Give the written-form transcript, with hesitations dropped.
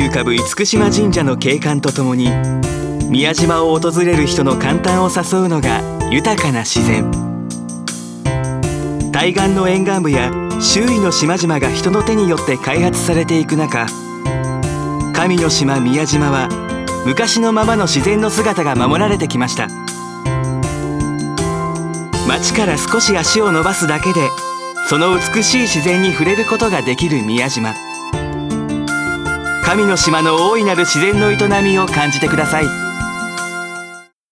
浮かぶ厳島神社の景観とともに、宮島を訪れる人の感嘆を誘うのが豊かな自然。対岸の沿岸部や周囲の島々が人の手によって開発されていく中、神の島宮島は昔のままの自然の姿が守られてきました。町から少し足を伸ばすだけで、その美しい自然に触れることができる宮島。神の島の大いなる自然の営みを感じてください。